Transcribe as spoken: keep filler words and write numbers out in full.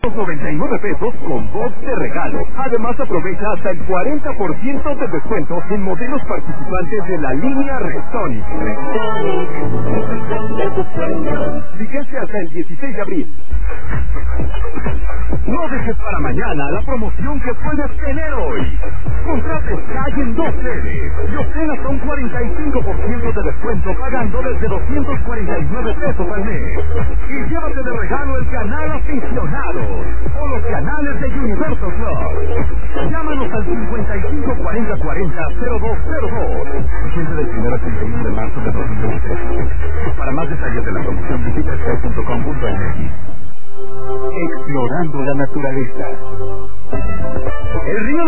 noventa y nueve pesos con box de regalo. Además aprovecha hasta el cuarenta por ciento de descuento en modelos participantes de la línea Restonic. Fíjense hasta el dieciséis de abril. No dejes para mañana la promoción que puedes tener hoy. Contrate Sky en dos sedes y obtén hasta un cuarenta y cinco por ciento de descuento pagando desde doscientos cuarenta y nueve pesos al mes. Y llévate de regalo el canal aficionado o los canales de Universo Club. Llámanos al cincuenta y cinco cuarenta cuarenta cero dos cero dos. Vigencia del primero al treinta y uno de marzo de dos mil veinte. Para más detalles de la promoción visita sky punto com punto m x. Explorando la naturaleza. El río